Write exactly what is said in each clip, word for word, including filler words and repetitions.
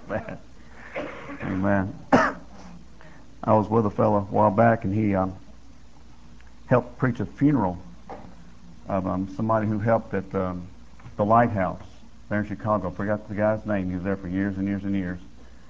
Amen. Amen. I was with a fellow a while back, and he um, helped preach a funeral of um, somebody who helped at um, the lighthouse there in Chicago. I forgot the guy's name. He was there for years and years and years.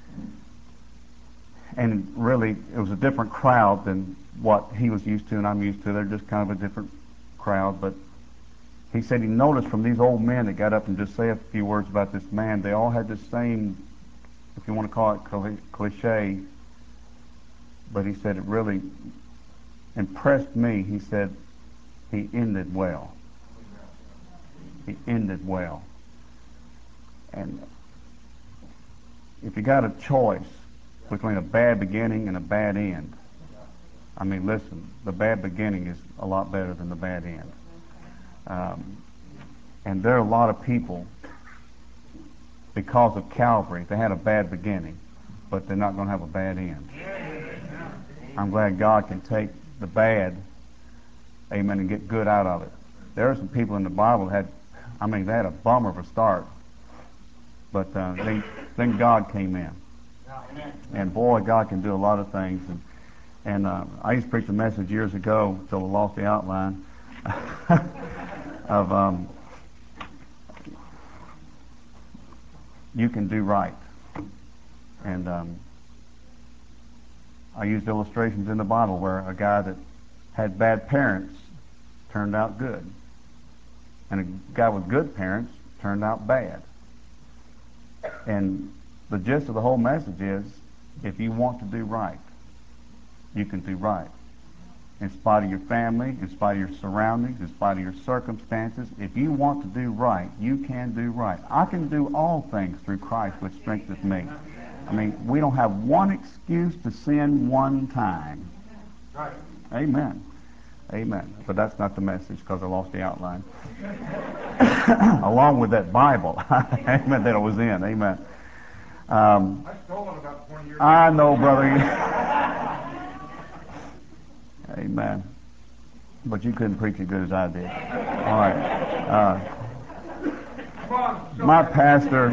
And really, it was a different crowd than what he was used to and I'm used to. They're just kind of a different crowd. But he said he noticed from these old men that got up and just say a few words about this man, they all had the same, if you want to call it cliche, but he said it really impressed me. He said he ended well. He ended well. And if you got a choice between a bad beginning and a bad end, I mean, listen, the bad beginning is a lot better than the bad end. Um, and there are a lot of people, because of Calvary, they had a bad beginning, but they're not going to have a bad end. I'm glad God can take the bad, amen, and get good out of it. There are some people in the Bible that had, I mean, they had a bummer of a start, but uh, then, then God came in. And boy, God can do a lot of things. And, and uh, I used to preach a message years ago until I lost the outline of um, you can do right. And um, I used illustrations in the Bible where a guy that had bad parents turned out good, and a guy with good parents turned out bad. And the gist of the whole message is, if you want to do right, you can do right. In spite of your family, in spite of your surroundings, in spite of your circumstances, if you want to do right, you can do right. I can do all things through Christ which strengthens me. I mean, we don't have one excuse to sin one time. Right. Amen. Amen. But that's not the message, because I lost the outline. Along with that Bible, amen, that I was in. Amen. Um, I stole it about twenty years ago. I know, brother. Amen. But you couldn't preach as good as I did. All right. Uh, my pastor,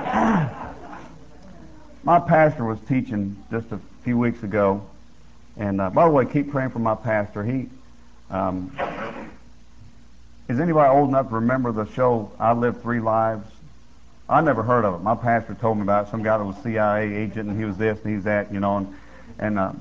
my pastor was teaching just a few weeks ago, and uh, by the way, keep praying for my pastor. He um, is anybody old enough to remember the show I Lived Three Lives? I never heard of it. My pastor told me about it. Some guy that was a C I A agent, and he was this and he's that, you know. And, and uh,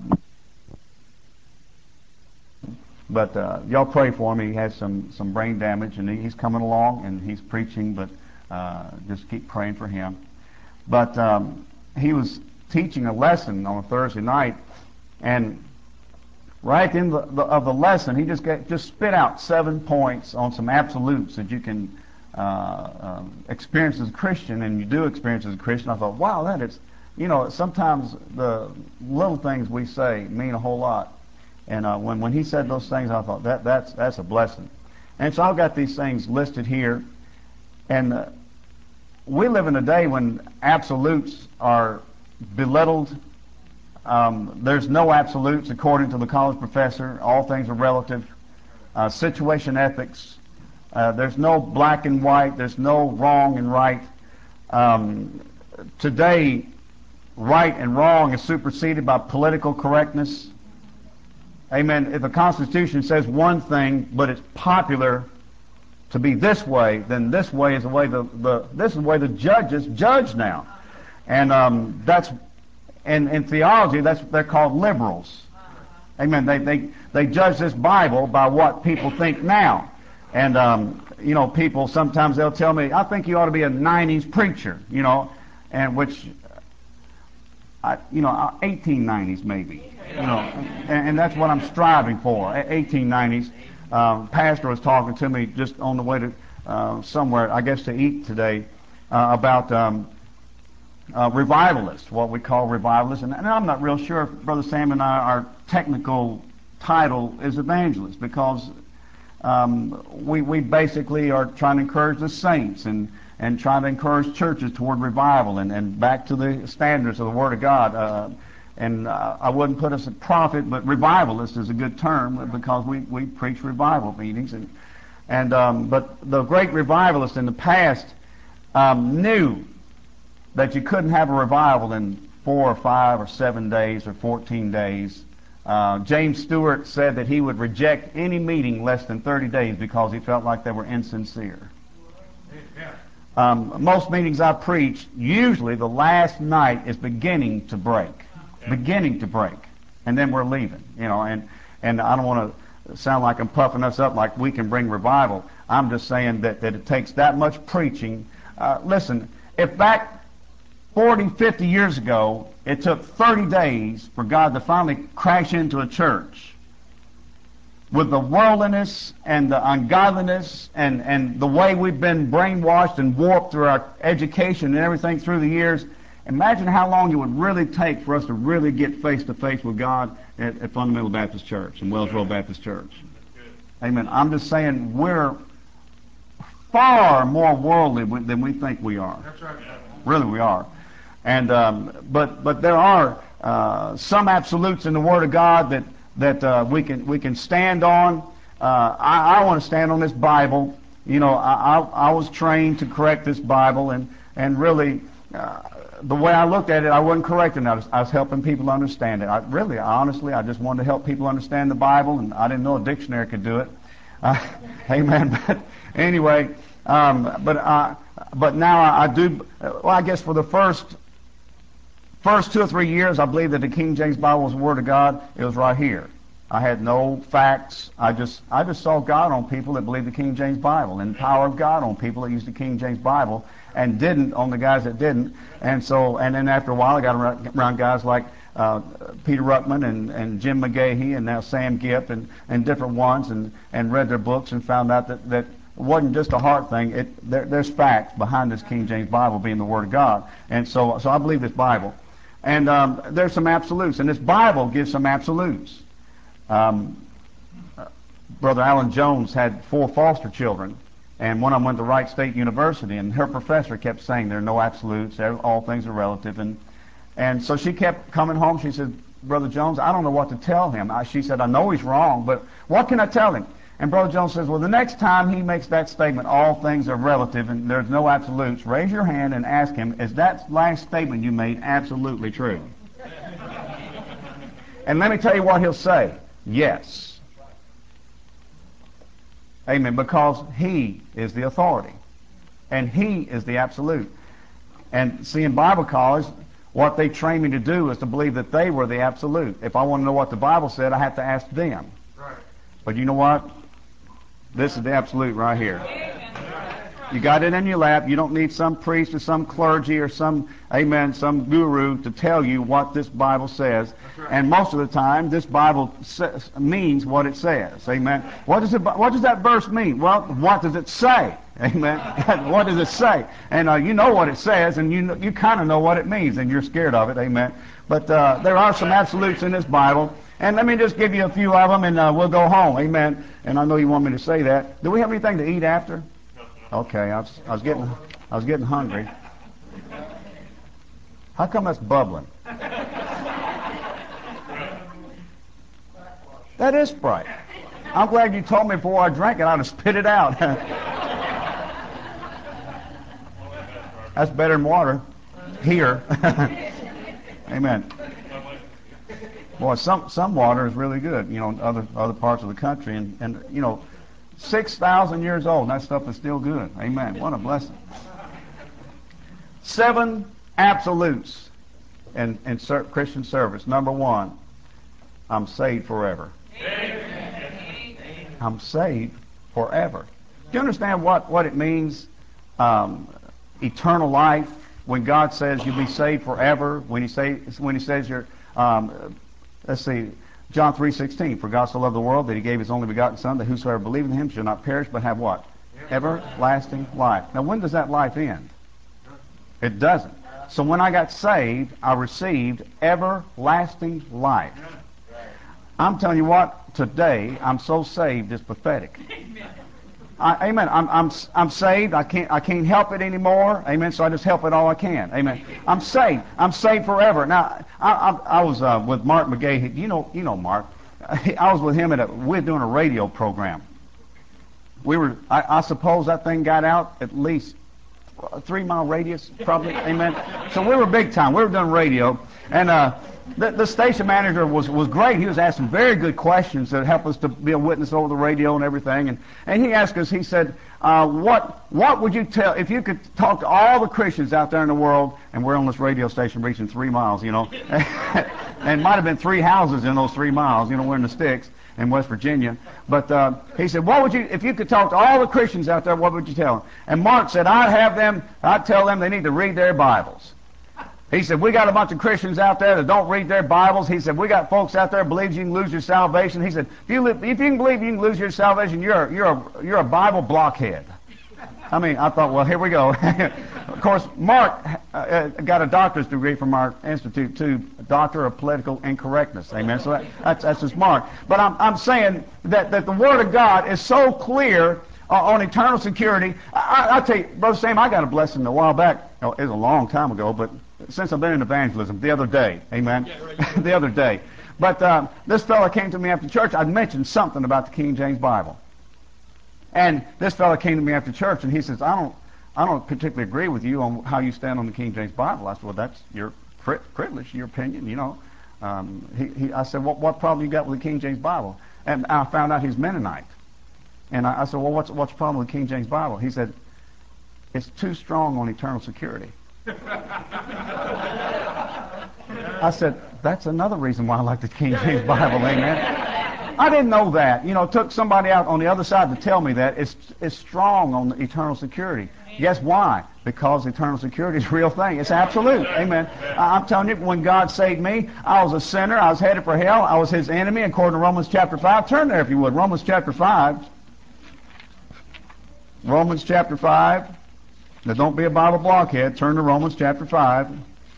but uh, y'all pray for him. He has some some brain damage, and he's coming along, and he's preaching. But uh, just keep praying for him. But um, he was teaching a lesson on a Thursday night, and right at the end of the, of the lesson, he just get, just spit out seven points on some absolutes that you can Uh, um, experience as a Christian, and you do experience as a Christian. I thought, wow, that is, you know, sometimes the little things we say mean a whole lot. And uh, when when he said those things, I thought that that's that's a blessing. And so I've got these things listed here. And uh, we live in a day when absolutes are belittled. Um, there's no absolutes, according to the college professor. All things are relative. Uh, situation ethics. Uh, there's no black and white. There's no wrong and right. Um, today, right and wrong is superseded by political correctness. Amen. If the Constitution says one thing, but it's popular to be this way, then this way is the way the, the this is the way the judges judge now. And um, that's in, in theology, that's they're called liberals. Amen. They they they judge this Bible by what people think now. And, um, you know, people, sometimes they'll tell me, I think you ought to be a nineties preacher, you know, and which, I, you know, eighteen nineties maybe, you know, and, and that's what I'm striving for, eighteen nineties. Um, pastor was talking to me just on the way to uh, somewhere, I guess to eat today, uh, about um, uh, revivalists, what we call revivalists. And, and I'm not real sure if Brother Sam and I, our technical title is evangelist, because Um, we, we basically are trying to encourage the saints and, and trying to encourage churches toward revival and, and back to the standards of the Word of God. Uh, and uh, I wouldn't put us a prophet, but revivalist is a good term, because we, we preach revival meetings. And, and um, but the great revivalists in the past um, knew that you couldn't have a revival in four or five or seven days or fourteen days. Uh, James Stewart said that he would reject any meeting less than thirty days because he felt like they were insincere. Um, most meetings I preach, usually the last night is beginning to break, beginning to break, and then we're leaving. You know, and and I don't want to sound like I'm puffing us up like we can bring revival. I'm just saying that that it takes that much preaching. Uh, listen, if back forty, fifty years ago it took thirty days for God to finally crash into a church, with the worldliness and the ungodliness and, and the way we've been brainwashed and warped through our education and everything through the years, imagine how long it would really take for us to really get face to face with God at, at Fundamental Baptist Church and Wells Road Baptist Church. Amen. I'm just saying we're far more worldly than we think we are. That's right. Really, we are. And um, but but there are uh, some absolutes in the Word of God that that uh, we can we can stand on. Uh, I, I want to stand on this Bible. You know, I, I, I was trained to correct this Bible, and and really, uh, the way I looked at it, I wasn't correcting it. I was, I was helping people understand it. I really, honestly, I just wanted to help people understand the Bible, and I didn't know a dictionary could do it. Uh, amen. But anyway, um, but uh, but now I, I do. Well, I guess for the first. First two or three years, I believed that the King James Bible was the Word of God. It was right here. I had no facts. I just I just saw God on people that believed the King James Bible, and the power of God on people that used the King James Bible, and didn't on the guys that didn't. And so, and then after a while, I got around, around guys like uh, Peter Ruckman and, and Jim McGahee, and now Sam Gipp, and, and different ones, and, and read their books and found out that that. It wasn't just a heart thing. It, there, there's facts behind this King James Bible being the Word of God, and so so I believe this Bible. And um, there's some absolutes, and this Bible gives some absolutes. Um, uh, Brother Alan Jones had four foster children, and one of them went to Wright State University, and her professor kept saying there are no absolutes, all things are relative, and and so she kept coming home. She said, Brother Jones, I don't know what to tell him. I, she said, I know he's wrong, but what can I tell him? And Brother Jones says, well, the next time he makes that statement, all things are relative and there's no absolutes, raise your hand and ask him, is that last statement you made absolutely true? And let me tell you what he'll say. Yes. Amen. Because he is the authority. And he is the absolute. And see, in Bible college, what they trained me to do is to believe that they were the absolute. If I want to know what the Bible said, I have to ask them. Right. But you know what? This is the absolute right here. You got it in your lap. You don't need some priest or some clergy or some, amen, some guru to tell you what this Bible says. And most of the time, this Bible says, means what it says. Amen. What does it, what does that verse mean? Well, what does it say? Amen. What does it say? And uh, you know what it says, and you know, you kind of know what it means, and you're scared of it. Amen. But uh, there are some absolutes in this Bible. And let me just give you a few of them, and uh, we'll go home. Amen. And I know you want me to say that. Do we have anything to eat after? Okay, I was, I was getting, I was getting hungry. How come that's bubbling? That is Sprite. I'm glad you told me before I drank it. I'd have spit it out. That's better than water here. Amen. Boy, some some water is really good, you know, in other other parts of the country, and, and you know, six thousand years old, and that stuff is still good. Amen. What a blessing. Seven absolutes in, in ser- Christian service. Number one, I'm saved forever. Amen. I'm saved forever. Do you understand what, what it means, um, eternal life, when God says you'll be saved forever, when he, say, when he says you're... Um, Let's see, John three sixteen. For God so loved the world that he gave his only begotten Son, that whosoever believes in him shall not perish, but have what? Everlasting life. Now, when does that life end? It doesn't. So when I got saved, I received everlasting life. I'm telling you what, today, I'm so saved, it's pathetic. I, amen. I'm I'm I'm saved. I can't I can't help it anymore. Amen. So I just help it all I can. Amen. I'm saved. I'm saved forever. Now I I, I was uh, with Mark McGahee. You know you know Mark. I was with him at a we we're doing a radio program. We were I, I suppose that thing got out at least a three-mile radius, probably. Amen. So we were big time. We were doing radio, and uh, the, the station manager was was great. He was asking very good questions that help us to be a witness over the radio and everything. And and he asked us. He said, uh, "What what would you tell if you could talk to all the Christians out there in the world?" And we're on this radio station reaching three miles, you know, and might have been three houses in those three miles. You know, we're in the sticks in West Virginia. But uh, he said, what would you, if you could talk to all the Christians out there, what would you tell them? And Mark said, I'd have them, I'd tell them they need to read their Bibles. He said, we got a bunch of Christians out there that don't read their Bibles. He said, we got folks out there that believes you can lose your salvation. He said, if you, if you can believe you can lose your salvation, you're a, you're a, you're a Bible blockhead. I mean, I thought, well, here we go. Of course, Mark uh, got a doctor's degree from our institute, too, a doctor of political incorrectness. Amen. So that, that's, that's just Mark. But I'm, I'm saying that, that the Word of God is so clear uh, on eternal security. I, I, I tell you, Brother Sam, I got a blessing a while back. Oh, it was a long time ago, but since I've been in evangelism, the other day, amen, yeah, right. the other day. But uh, this fellow came to me after church. I'd mentioned something about the King James Bible. And this fellow came to me after church, and he says, I don't I don't particularly agree with you on how you stand on the King James Bible. I said, well, that's your pri- privilege, your opinion, you know. Um, he, he, I said, what, what problem you got with the King James Bible? And I found out he's Mennonite. And I, I said, well, what's, what's the problem with the King James Bible? He said, it's too strong on eternal security. I said, that's another reason why I like the King James Bible, amen. I didn't know that. You know, it took somebody out on the other side to tell me that. It's, it's strong on the eternal security. Guess why? Because eternal security is a real thing. It's absolute. Amen. I'm telling you, when God saved me, I was a sinner. I was headed for hell. I was his enemy, according to Romans chapter five. Turn there if you would. Romans chapter five. Romans chapter five. Now, don't be a Bible blockhead. Turn to Romans chapter five.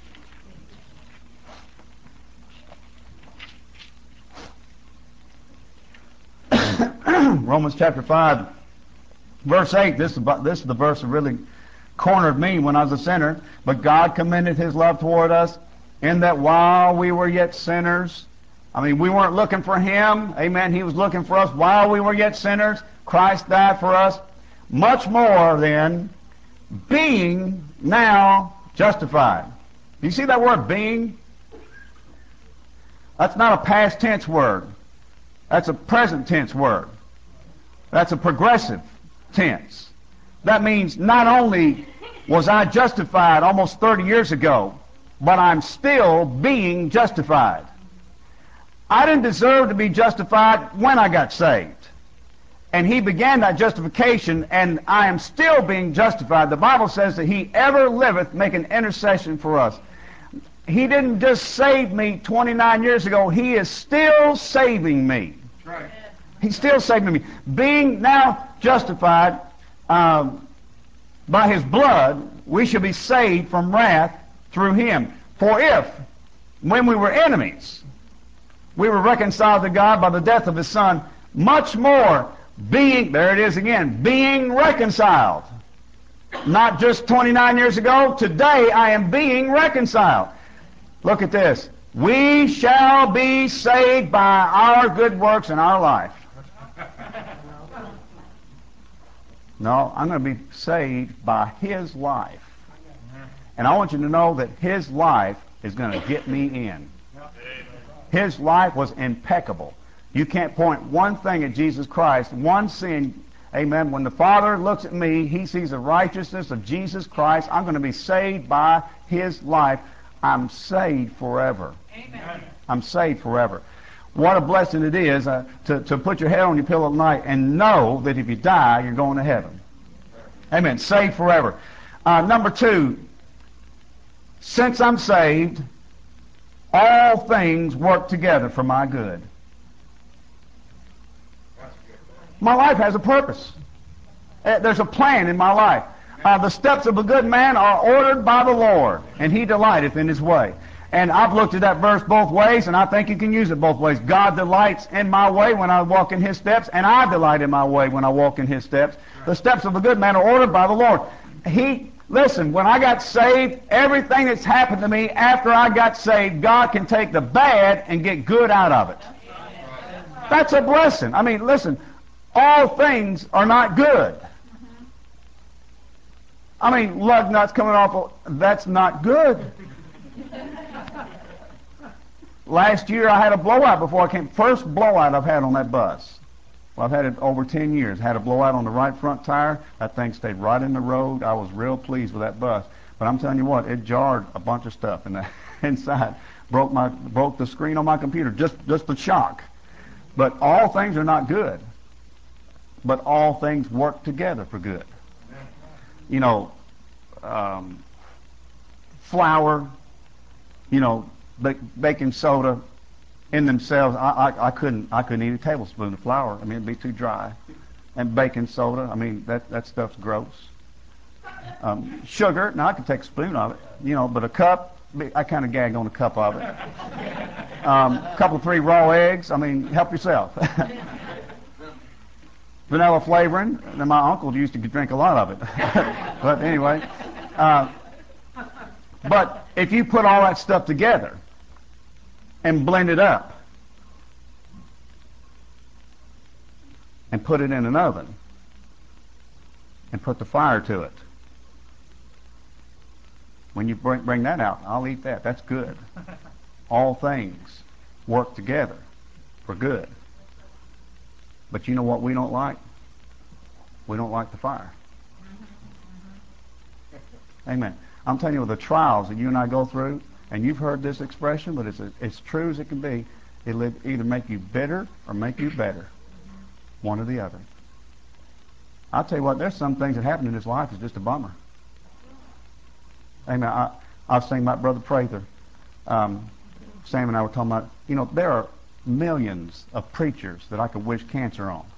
Romans chapter five, verse eight. This is, this is the verse that really cornered me when I was a sinner. But God commended his love toward us in that while we were yet sinners, I mean, we weren't looking for him. Amen. He was looking for us while we were yet sinners. Christ died for us. Much more then, being now justified. Do you see that word being? That's not a past tense word. That's a present tense word. That's a progressive tense. That means not only was I justified almost thirty years ago, but I'm still being justified. I didn't deserve to be justified when I got saved. And he began that justification, and I am still being justified. The Bible says that he ever liveth, making intercession for us. He didn't just save me twenty-nine years ago. He is still saving me. That's right. He's still saving me. Being now justified um, by his blood, we shall be saved from wrath through him. For if, when we were enemies, we were reconciled to God by the death of his Son, much more being, there it is again, being reconciled. Not just twenty-nine years ago, today I am being reconciled. Look at this. We shall be saved by our good works in our life. No, I'm going to be saved by his life. And I want you to know that his life is going to get me in. His life was impeccable. You can't point one thing at Jesus Christ, one sin. Amen. When the Father looks at me, he sees the righteousness of Jesus Christ. I'm going to be saved by his life. I'm saved forever. Amen. I'm saved forever. What a blessing it is uh, to, to put your head on your pillow at night and know that if you die, you're going to heaven. Amen. Saved forever. Uh, number two, since I'm saved, all things work together for my good. My life has a purpose. Uh, there's a plan in my life. Uh, the steps of a good man are ordered by the Lord, and he delighteth in his way. And I've looked at that verse both ways, and I think you can use it both ways. God delights in my way when I walk in his steps, and I delight in my way when I walk in his steps. The steps of a good man are ordered by the Lord. He, listen, when I got saved, everything that's happened to me after I got saved, God can take the bad and get good out of it. That's a blessing. I mean, listen, all things are not good. I mean, lug nuts coming off. Of, that's not good. Last year I had a blowout before I came. First blowout I've had on that bus. Well, I've had it over ten years. Had a blowout on the right front tire. That thing stayed right in the road. I was real pleased with that bus. But I'm telling you what, it jarred a bunch of stuff in the inside. Broke my broke the screen on my computer. Just just the shock. But all things are not good. But all things work together for good. You know, um, flour, you know, ba- baking soda in themselves, I, I, I couldn't I couldn't eat a tablespoon of flour. I mean, it'd be too dry. And baking soda, I mean, that, that stuff's gross. Um, sugar, now I could take a spoon of it, you know, but a cup, I kind of gagged on a cup of it. A um, couple of three raw eggs, I mean, help yourself. Vanilla flavoring, and my uncle used to drink a lot of it. But anyway, uh, but if you put all that stuff together and blend it up and put it in an oven and put the fire to it, when you bring, bring that out, I'll eat that. That's good. All things work together for good. But you know what we don't like? We don't like the fire. Amen. I'm telling you, the trials that you and I go through, and you've heard this expression, but it's as true as it can be, it'll either make you bitter or make you better. One or the other. I'll tell you what, there's some things that happen in this life that's just a bummer. Amen. I, I was saying about Brother Prather. Um, Sam and I were talking about, you know, there are millions of preachers that I could wish cancer on.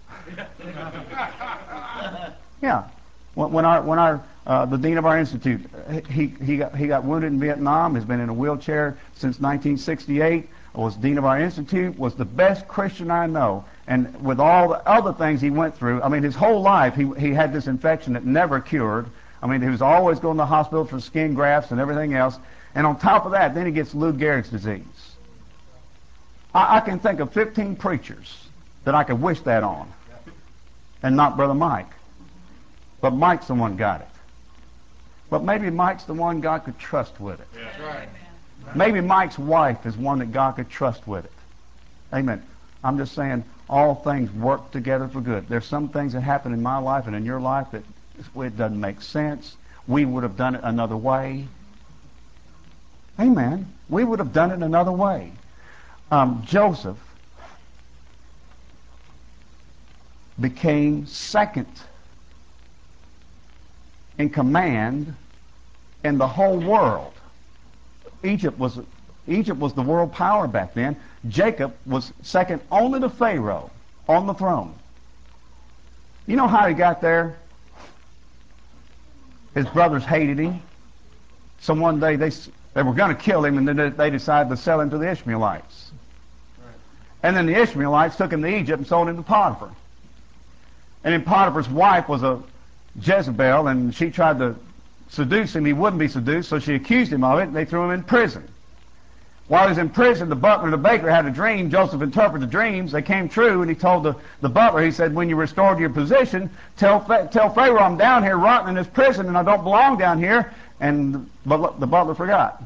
Yeah. When, when our when our uh, the dean of our institute, he he got he got wounded in Vietnam. Has been in a wheelchair since nineteen sixty-eight. Was dean of our institute. Was the best Christian I know. And with all the other things he went through, I mean, his whole life he he had this infection that never cured. I mean, he was always going to the hospital for skin grafts and everything else. And on top of that, then he gets Lou Gehrig's disease. I, I can think of fifteen preachers that I could wish that on, and not Brother Mike. But Mike's the one got it. But maybe Mike's the one God could trust with it. Yeah. That's right. Maybe Mike's wife is one that God could trust with it. Amen. I'm just saying, all things work together for good. There's some things that happen in my life and in your life that it doesn't make sense. We would have done it another way. Amen. We would have done it another way. Um, Joseph became second in command in the whole world. Egypt was Egypt was the world power back then. Jacob was second only to Pharaoh on the throne. You know how he got there? His brothers hated him. So one day they they were going to kill him, and then they decided to sell him to the Ishmaelites. Right. And then the Ishmaelites took him to Egypt and sold him to Potiphar. And then Potiphar's wife was a Jezebel, and she tried to seduce him. He wouldn't be seduced, so she accused him of it, and they threw him in prison. While he was in prison, the butler and the baker had a dream. Joseph interpreted the dreams. They came true, and he told the, the butler, he said, when you restore to your position, tell, tell Pharaoh I'm down here rotting in this prison, and I don't belong down here. And the, the butler forgot.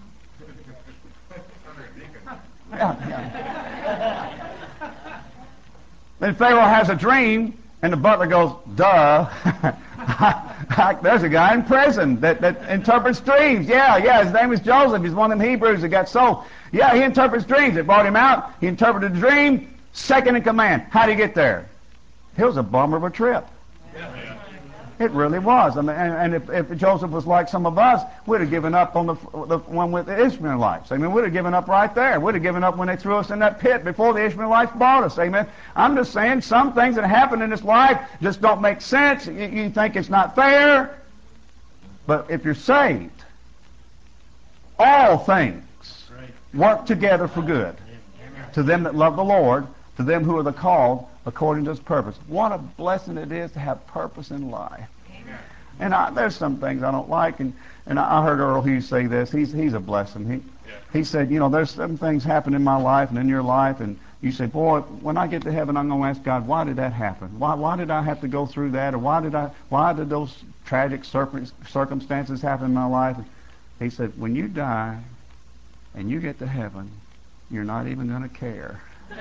Yeah, yeah. Then Pharaoh has a dream, and the butler goes, duh. There's a guy in prison that, that interprets dreams. Yeah, yeah, his name is Joseph. He's one of them Hebrews that got sold. Yeah, he interprets dreams. They brought him out. He interpreted the dream. Second in command. How'd he get there? It was a bummer of a trip. It really was. I mean, and, and if, if Joseph was like some of us, we'd have given up on the, the one with the Ishmaelites. I mean, we'd have given up right there. We'd have given up when they threw us in that pit before the Ishmaelites bought us. Amen. I'm just saying, some things that happen in this life just don't make sense. You, you think it's not fair. But if you're saved, all things work together for good to them that love the Lord, to them who are the called according to his purpose. What a blessing it is to have purpose in life. Amen. And I, there's some things I don't like, and, and I heard Earl Hughes say this. He's he's a blessing. He yeah. he said, you know, there's some things happen in my life and in your life, and You say, boy, when I get to heaven, I'm going to ask God, why did that happen? Why, why did I have to go through that? Or why did I? Why did those tragic circumstances happen in my life? He said, when you die and you get to heaven, you're not even going to care.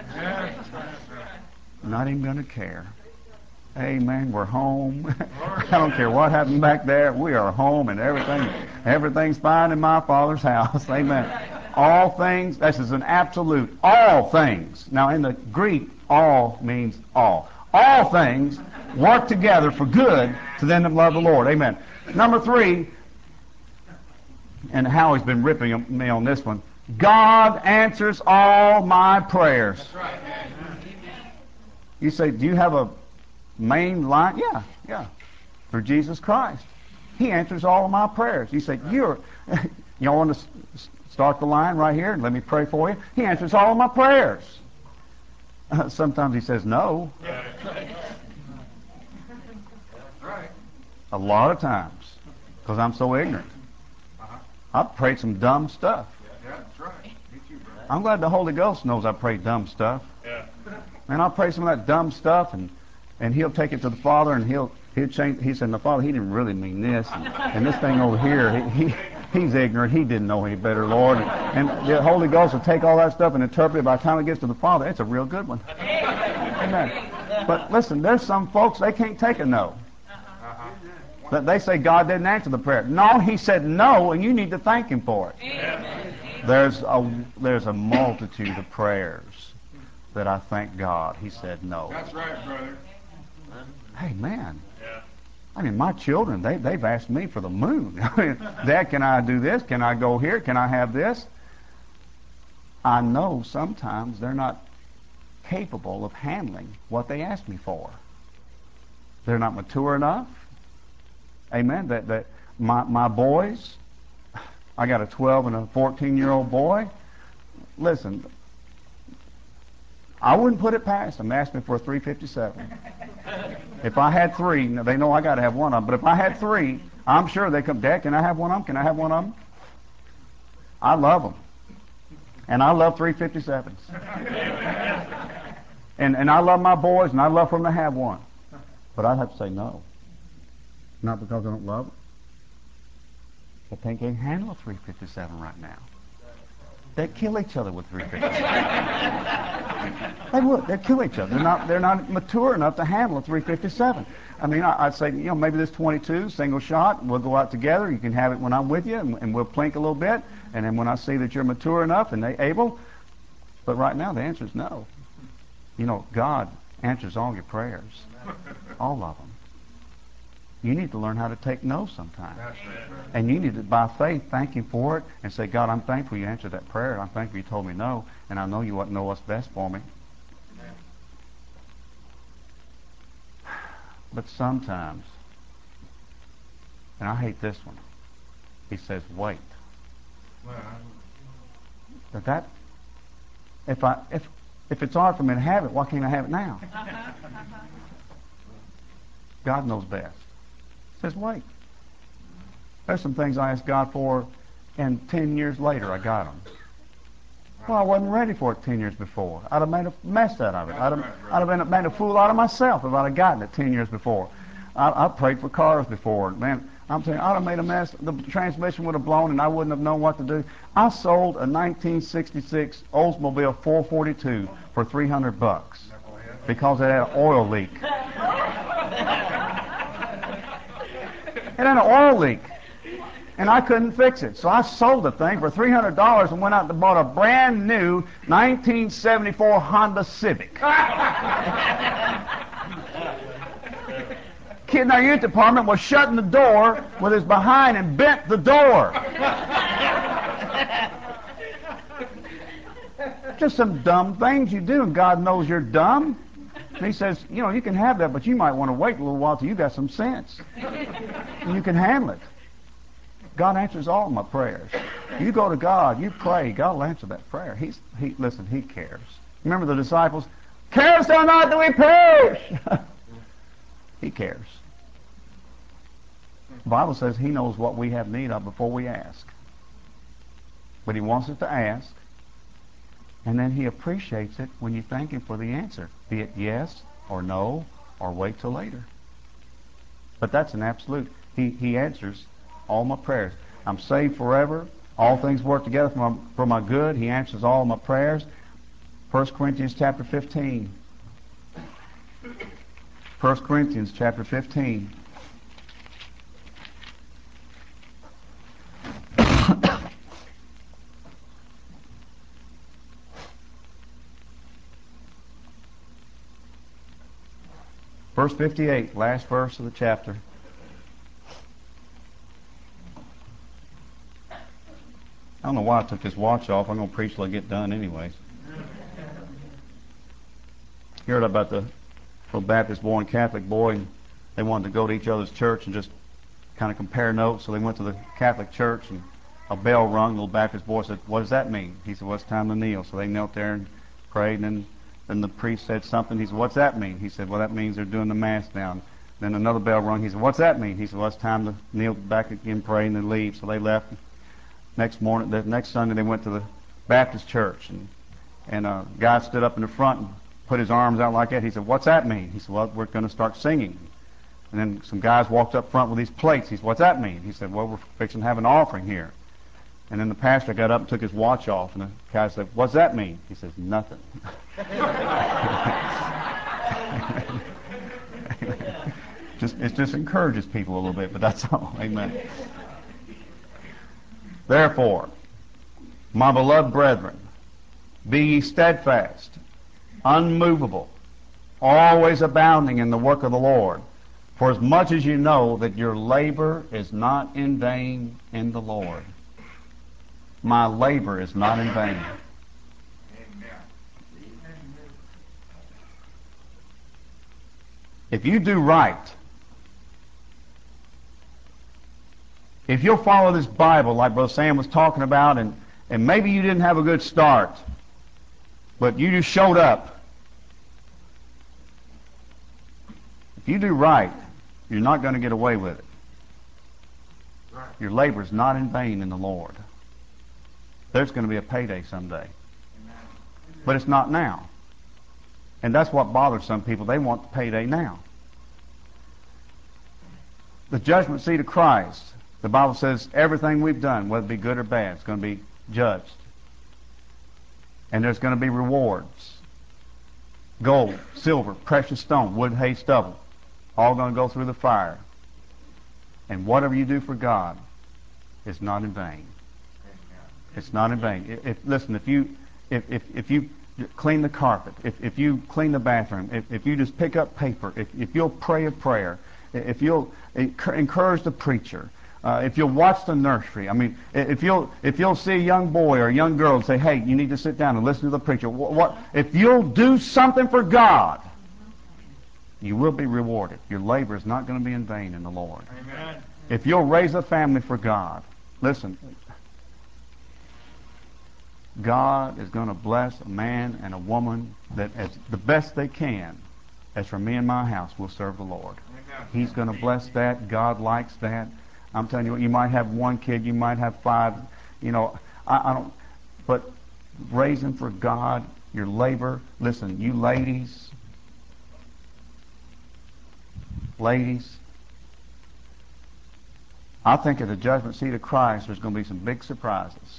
Not even going to care. Amen. We're home. I don't care what happened back there. We are home, and everything, everything's fine in my Father's house. Amen. All things, this is an absolute, all things. Now in the Greek, all means all. All things work together for good to them that love the Lord. Amen. Number three, and Howie's been ripping me on this one, God answers all my prayers. That's right. You say, do you have a main line? Yeah, yeah. For Jesus Christ. He answers all of my prayers. You say, you're, you want to start the line right here and let me pray for you? He answers all of my prayers. Uh, sometimes he says no. A lot of times, because I'm so ignorant. I've prayed some dumb stuff. I'm glad the Holy Ghost knows I pray dumb stuff. And I'll pray some of that dumb stuff, and, and he'll take it to the Father, and he'll he'll change. He said, "The Father, he didn't really mean this, and, and this thing over here, he, he he's ignorant. He didn't know any better, Lord." And, and the Holy Ghost will take all that stuff and interpret it. By the time it gets to the Father, it's a real good one. Amen. But listen, there's some folks, they can't take a no. That they say God didn't answer the prayer. No, he said no, and you need to thank him for it. Amen. There's a there's a multitude of prayers that I thank God he said no. That's right, brother. Hey, man. Yeah. I mean, my children, they, they've asked me for the moon. Dad, can I do this? Can I go here? Can I have this? I know sometimes they're not capable of handling what they ask me for. They're not mature enough. Amen. That, that my, my boys, I got a twelve and a fourteen-year-old boy. Listen, I wouldn't put it past them. Ask me for a three fifty-seven. If I had three, now they know I got to have one of them, but if I had three, I'm sure they come, Dad, can I have one of them? Can I have one of them? I love them. And I love three fifty-sevens. and, and I love my boys, and I love for them to have one. But I'd have to say no. Not because I don't love them, but they can't handle a three fifty-seven right now. They'd kill each other with three fifty-seven. They would. They'd kill each other. They're not. They're not mature enough to handle a three fifty-seven. I mean, I, I'd say, you know, maybe this twenty-two single shot. We'll go out together. You can have it when I'm with you, and, and we'll plink a little bit. And then when I see that you're mature enough and they able, but right now the answer is no. You know, God answers all your prayers, all of them. You need to learn how to take no sometimes. And you need to, by faith, thank him for it and say, God, I'm thankful you answered that prayer. I'm thankful you told me no, and I know you know what's best for me. But sometimes, and I hate this one, he says, wait. But that, if I, if, if it's hard for me to have it, why can't I have it now? God knows best. Says, wait. There's some things I asked God for, and ten years later I got them. Well, I wasn't ready for it ten years before. I'd have made a mess out of it. I'd have, I'd have been, made a fool out of myself if I'd have gotten it ten years before. I, I prayed for cars before. Man, I'm telling you, I'd have made a mess. The transmission would have blown, and I wouldn't have known what to do. I sold a nineteen sixty-six Oldsmobile four forty-two for three hundred bucks because it had an oil leak. It had an oil leak, and I couldn't fix it. So I sold the thing for three hundred dollars and went out and bought a brand new nineteen seventy-four Honda Civic. Kid in our youth department was shutting the door with his behind and bent the door. Just some dumb things you do, and God knows you're dumb. And he says, you know, you can have that, but you might want to wait a little while till you got some sense. And you can handle it. God answers all my prayers. You go to God, you pray, God will answer that prayer. He's, he, listen, he cares. Remember the disciples? Carest thou not that we perish? He cares. The Bible says he knows what we have need of before we ask. But he wants us to ask, And then He appreciates it when you thank Him for the answer, be it yes or no or wait till later. But that's an absolute. He, he answers all my prayers. I'm saved forever. All things work together for my, for my good. He answers all my prayers. First Corinthians chapter fifteen. First Corinthians chapter fifteen. Verse fifty-eight, last verse of the chapter. I don't know why I took this watch off. I'm going to preach till I get done anyways. You heard about the little Baptist boy and Catholic boy, and they wanted to go to each other's church and just kind of compare notes. So they went to the Catholic church, and a bell rung. The little Baptist boy said, "What does that mean?" He said, "Well, it's time to kneel." So they knelt there and prayed, and then Then the priest said something. He said, "What's that mean?" He said, "Well, that means they're doing the Mass now." Then another bell rung. He said, "What's that mean?" He said, "Well, it's time to kneel back again, pray, and then leave." So they left. Next morning, the next Sunday, they went to the Baptist church, and and a guy stood up in the front and put his arms out like that. He said, "What's that mean?" He said, "Well, we're going to start singing." And then some guys walked up front with these plates. He said, "What's that mean?" He said, "Well, we're fixing to have an offering here." And then the pastor got up and took his watch off, and the guy said, "What's that mean?" He says, "Nothing." just it just encourages people a little bit, but that's all. Amen. Therefore, my beloved brethren, be ye steadfast, unmovable, always abounding in the work of the Lord, for as much as you know that your labor is not in vain in the Lord. My labor is not in vain. If you do right, if you'll follow this Bible like Brother Sam was talking about, and, and maybe you didn't have a good start, but you just showed up. If you do right, you're not going to get away with it. Your labor is not in vain in the Lord. There's going to be a payday someday. But it's not now. And that's what bothers some people. They want the payday now. The judgment seat of Christ, the Bible says everything we've done, whether it be good or bad, is going to be judged. And there's going to be rewards. Gold, silver, precious stone, wood, hay, stubble, all going to go through the fire. And whatever you do for God is not in vain. It's not in vain. If, if, listen, if you if, if, if you clean the carpet, if, if you clean the bathroom, if, if you just pick up paper, if, if you'll pray a prayer, if you'll encourage the preacher, uh, if you'll watch the nursery, I mean, if you'll if you'll see a young boy or a young girl and say, "Hey, you need to sit down and listen to the preacher," what, what if you'll do something for God, you will be rewarded. Your labor is not going to be in vain in the Lord. Amen. If you'll raise a family for God, listen, God is going to bless a man and a woman that, as the best they can, as for me and my house, will serve the Lord. Amen. He's going to bless that. God likes that. I'm telling you what, you might have one kid, you might have five, you know, I, I don't, but raising for God, your labor, listen, you ladies, ladies, I think at the judgment seat of Christ, there's going to be some big surprises.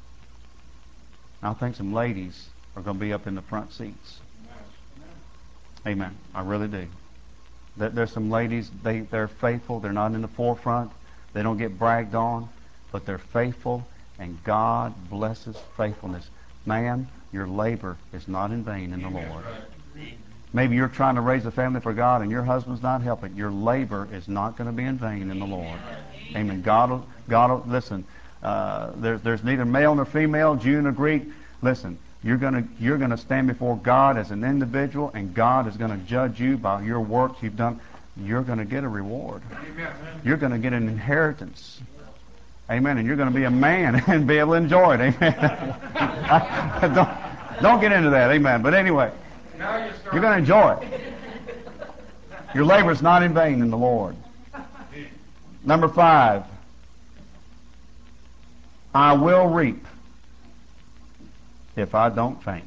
I think some ladies are going to be up in the front seats. Amen. I really do. There's some ladies, they, they're faithful. They're not in the forefront. They don't get bragged on, but they're faithful, and God blesses faithfulness. Man, your labor is not in vain in the Lord. Maybe you're trying to raise a family for God and your husband's not helping. Your labor is not going to be in vain in the Lord. Amen. God will, God will, listen, uh, there's, there's neither male nor female, Jew nor Greek. Listen, you're going to you're going to stand before God as an individual, and God is going to judge you by your works you've done. You're going to get a reward. Amen. You're going to get an inheritance. Amen. And you're going to be a man and be able to enjoy it. Amen. don't, don't get into that. Amen. But anyway, you're going to enjoy it. Your labor is not in vain in the Lord. Number five, I will reap. If I don't faint,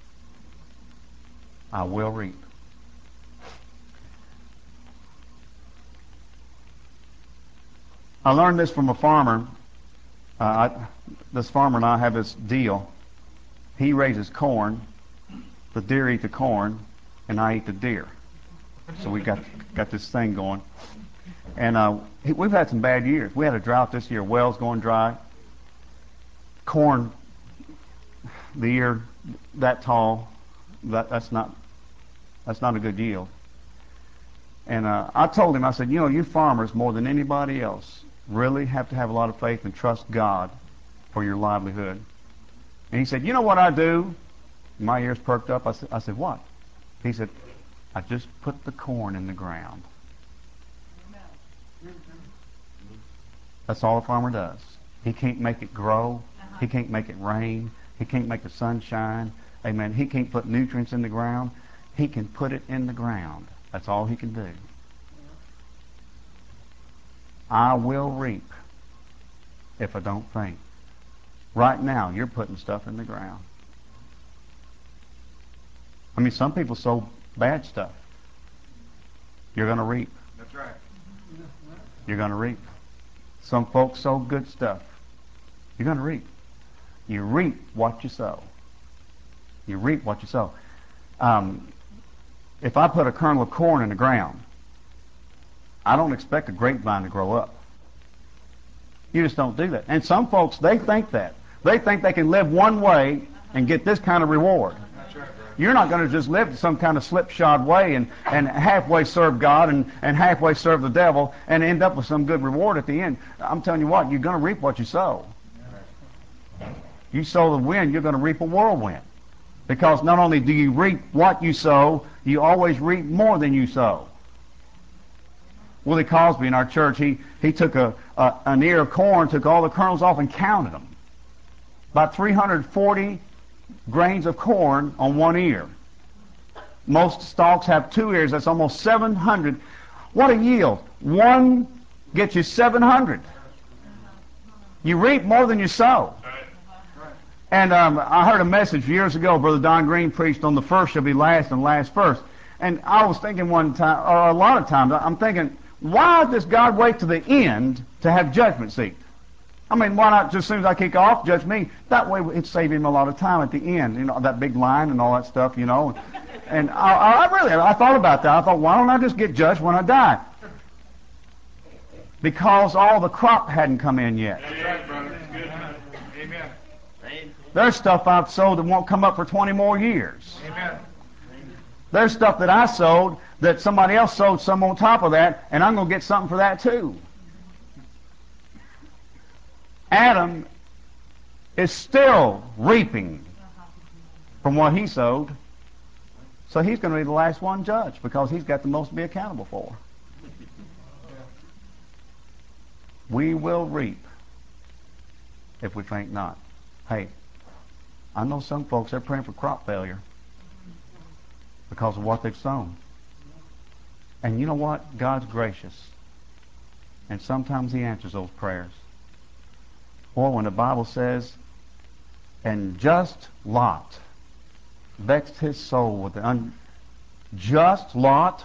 I will reap. I learned this from a farmer. Uh, I, this farmer and I have this deal. He raises corn, the deer eat the corn, and I eat the deer. So we got got this thing going. And uh, we've had some bad years. We had a drought this year. Wells going dry. Corn, the ear that tall, that, that's not that's not a good yield. And uh, I told him, I said, you know, you farmers more than anybody else really have to have a lot of faith and trust God for your livelihood. And he said, you know what I do? My ears perked up. I said, I said, what? He said, I just put the corn in the ground. That's all a farmer does. He can't make it grow. He can't make it rain. He can't make the sun shine. Amen. He can't put nutrients in the ground. He can put it in the ground. That's all he can do. I will reap if I don't faint. Right now, you're putting stuff in the ground. I mean, some people sow bad stuff. You're going to reap. That's right. You're going to reap. Some folks sow good stuff. You're going to reap. You reap what you sow. You reap what you sow. Um, if I put a kernel of corn in the ground, I don't expect a grapevine to grow up. You just don't do that. And some folks, they think that. They think they can live one way and get this kind of reward. That's right, brother. You're not going to just live some kind of slipshod way and, and halfway serve God and, and halfway serve the devil and end up with some good reward at the end. I'm telling you what, you're going to reap what you sow. You sow the wind, you're going to reap a whirlwind. Because not only do you reap what you sow, you always reap more than you sow. Willie Cosby in our church, he, he took a, a an ear of corn, took all the kernels off and counted them. About three hundred forty grains of corn on one ear. Most stalks have two ears. That's almost seven hundred. What a yield. One gets you seven hundred. You reap more than you sow. And um, I heard a message years ago. Brother Don Green preached on the first shall be last and last first. And I was thinking one time, or a lot of times, I'm thinking, why does God wait to the end to have judgment seat? I mean, why not just as soon as I kick off, judge me? That way it'd save him a lot of time at the end. You know, that big line and all that stuff, you know. And I, I really, I thought about that. I thought, why don't I just get judged when I die? Because all the crop hadn't come in yet. That's right, brother. That's good. Amen. There's stuff I've sowed that won't come up for twenty more years. Amen. There's stuff that I sowed that somebody else sowed some on top of that, and I'm going to get something for that too. Adam is still reaping from what he sowed, so he's going to be the last one judged because he's got the most to be accountable for. We will reap if we faint not. Hey, I know some folks, they're praying for crop failure because of what they've sown. And you know what? God's gracious. And sometimes he answers those prayers. Or when the Bible says, and just Lot vexed his soul with the unjust Lot.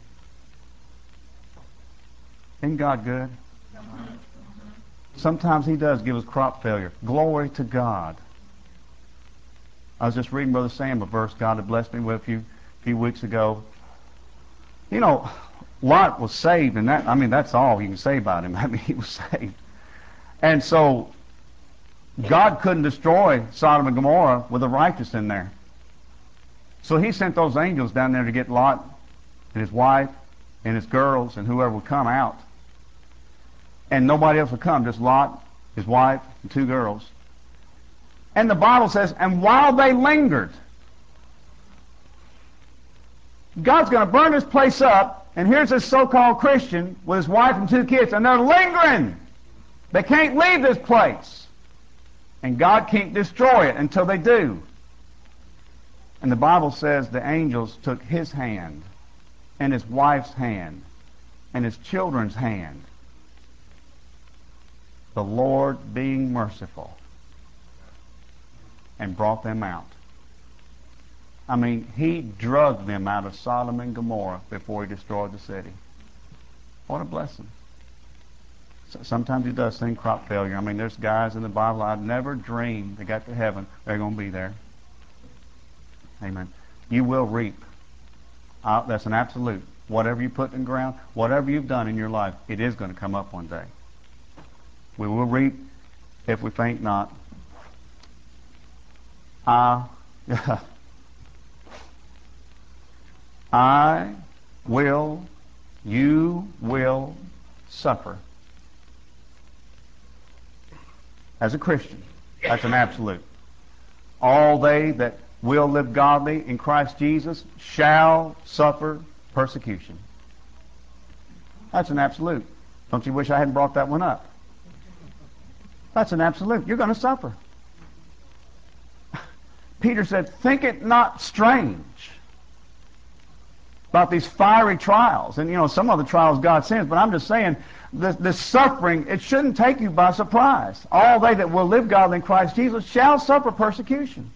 Isn't God good? Sometimes he does give us crop failure. Glory to God. I was just reading Brother Sam a verse God had blessed me with a few, few weeks ago. You know, Lot was saved, and that, I mean, that's all you can say about him. I mean, he was saved. And so, God couldn't destroy Sodom and Gomorrah with the righteous in there. So he sent those angels down there to get Lot and his wife and his girls and whoever would come out. And nobody else would come, just Lot, his wife, and two girls. And the Bible says, and while they lingered, God's going to burn this place up, and here's this so-called Christian with his wife and two kids, and they're lingering. They can't leave this place. And God can't destroy it until they do. And the Bible says the angels took his hand, and his wife's hand, and his children's hand. The Lord being merciful. and brought them out. I mean, he drugged them out of Sodom and Gomorrah before he destroyed the city. What a blessing. So sometimes he does send crop failure. I mean, there's guys in the Bible I'd never dreamed they got to heaven, they're going to be there. Amen. You will reap. Uh, that's an absolute. Whatever you put in the ground, whatever you've done in your life, it is going to come up one day. We will reap if we faint not. I, I will, you will suffer. As a Christian, that's an absolute. All they that will live godly in Christ Jesus shall suffer persecution. That's an absolute. Don't you wish I hadn't brought that one up? That's an absolute. You're going to suffer. Peter said, think it not strange about these fiery trials. And, you know, some of the trials God sends, but I'm just saying, this, this suffering, it shouldn't take you by surprise. All they that will live godly in Christ Jesus shall suffer persecution.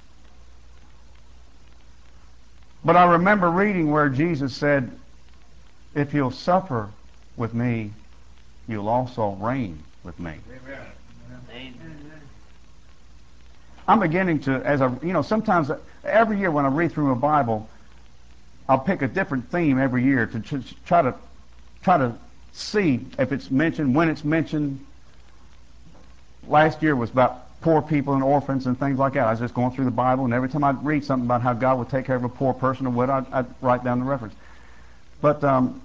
But I remember reading where Jesus said, if you'll suffer with me, you'll also reign with me. Amen. Amen. I'm beginning to, as I, you know, sometimes every year when I read through a Bible, I'll pick a different theme every year to ch- try to try to see if it's mentioned, when it's mentioned. Last year was about poor people and orphans and things like that. I was just going through the Bible, and every time I'd read something about how God would take care of a poor person or what, I'd, I'd write down the reference. But um,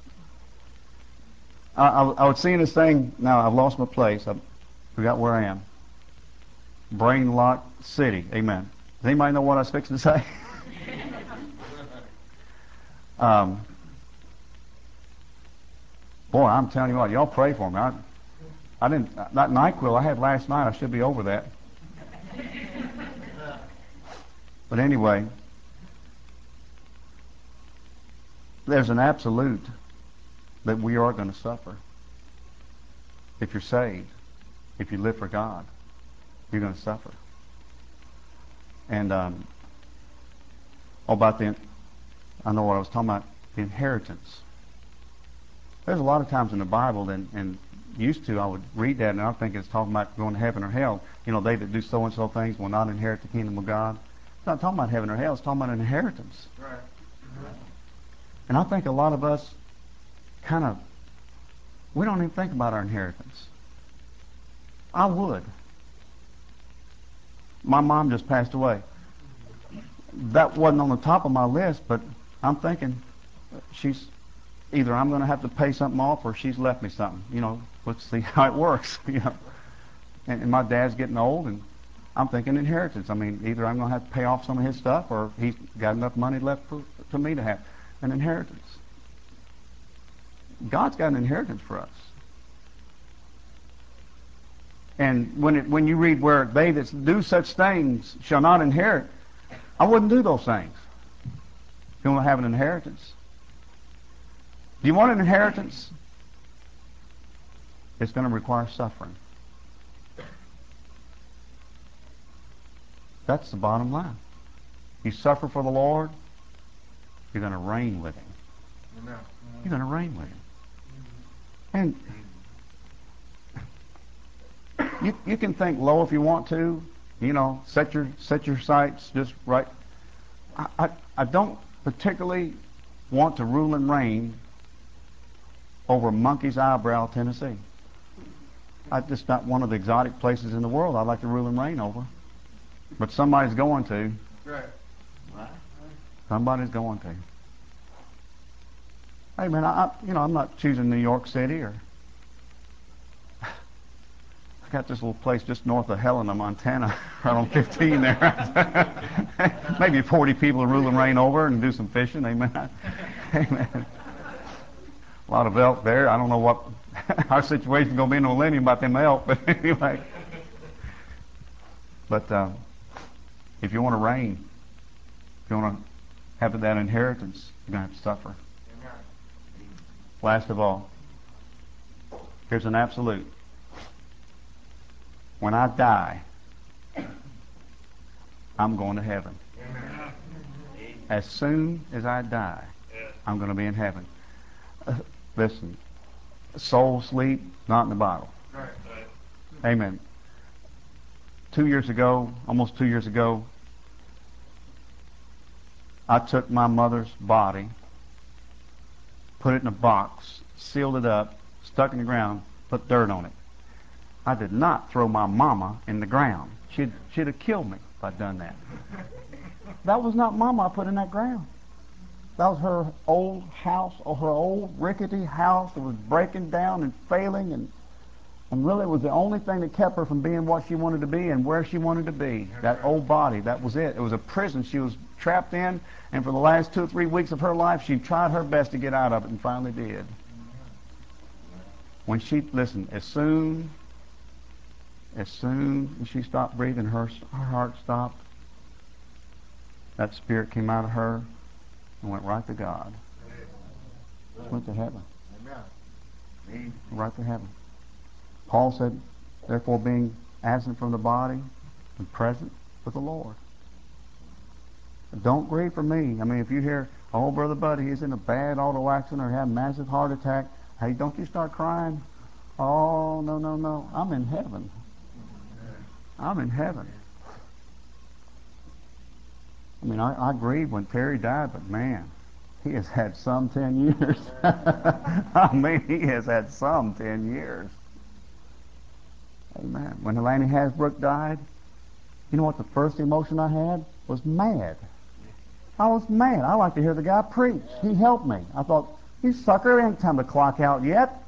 I, I, I was seeing this thing. Now I've lost my place. I forgot where I am. Brain Lock City. Amen. Does anybody know what I was fixing to say? um, boy, I'm telling you what, y'all pray for me. I, I didn't, that NyQuil I had last night, I should be over that. But anyway, there's an absolute that we are going to suffer. If you're saved, if you live for God, you're going to suffer. And um, oh, about the, I know what I was talking about, the inheritance. There's a lot of times in the Bible, and, and used to, I would read that, and I think it's talking about going to heaven or hell. You know, they that do so and so things will not inherit the kingdom of God. It's not talking about heaven or hell. It's talking about an inheritance. Right. And I think a lot of us kind of, we don't even think about our inheritance. I would. My mom just passed away. That wasn't on the top of my list, but I'm thinking she's either I'm going to have to pay something off or she's left me something. You know, let's see how it works. You know, and, and my dad's getting old, and I'm thinking inheritance. I mean, either I'm going to have to pay off some of his stuff, or he's got enough money left for, for me to have an inheritance. God's got an inheritance for us. And when it, when you read where they that do such things shall not inherit, I wouldn't do those things if you want to have an inheritance. Do you want an inheritance? It's going to require suffering. That's the bottom line. You suffer for the Lord, you're going to reign with Him. Amen. You're going to reign with Him. And you you can think low if you want to. You know, set your set your sights just right. I, I, I don't particularly want to rule and reign over Monkey's Eyebrow, Tennessee. I just not one of the exotic places in the world I'd like to rule and reign over. But somebody's going to. Right. Somebody's going to. Hey man, I, I you know I'm not choosing New York City, or I got this little place just north of Helena, Montana, right on fifteen there. Maybe forty people to rule and reign over and do some fishing. Amen. Amen. A lot of elk there. I don't know what our situation's going to be in the millennium about them elk, but anyway. But uh, if you want to reign, if you want to have that inheritance, you're going to have to suffer. Amen. Last of all, here's an absolute. When I die, I'm going to heaven. Amen. As soon as I die, I'm going to be in heaven. Uh, listen, soul sleep, not in the Bible. Right. Amen. Two years ago, almost two years ago, I took my mother's body, put it in a box, sealed it up, stuck it in the ground, put dirt on it. I did not throw my mama in the ground. She'd, she'd have killed me if I'd done that. That was not mama I put in that ground. That was her old house, or her old rickety house that was breaking down and failing, and and really it was the only thing that kept her from being what she wanted to be and where she wanted to be. That old body, that was it. It was a prison she was trapped in, and for the last two or three weeks of her life, she tried her best to get out of it and finally did. When she, listen, as soon, as soon as she stopped breathing, her, her heart stopped. That spirit came out of her and went right to God. Went to heaven. Right to heaven. Paul said, therefore being absent from the body and present with the Lord. Don't grieve for me. I mean, if you hear, oh, Brother Buddy, he's in a bad auto accident or had a massive heart attack, hey, don't you start crying. Oh, no, no, no. I'm in heaven. I'm in heaven. I mean, I, I grieved when Terry died, but man, he has had some ten years. I mean, he has had some ten years. Amen. When Lanny Hasbrook died, you know what the first emotion I had was mad. I was mad. I like to hear the guy preach. He helped me. I thought, you sucker, ain't time to clock out yet.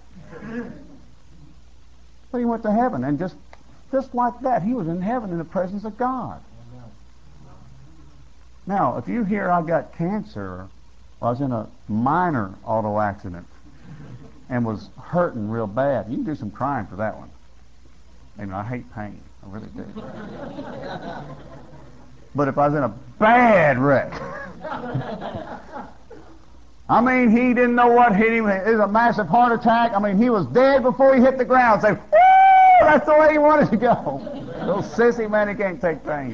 But he went to heaven, and just just like that, he was in heaven in the presence of God. Now, if you hear I got cancer, or I was in a minor auto accident and was hurting real bad, you can do some crying for that one. I mean, I hate pain. I really do. But if I was in a bad wreck, I mean, he didn't know what hit him. It was a massive heart attack. I mean, he was dead before he hit the ground. Say, woo! That's the way he wanted to go. Little sissy man, he can't take pain.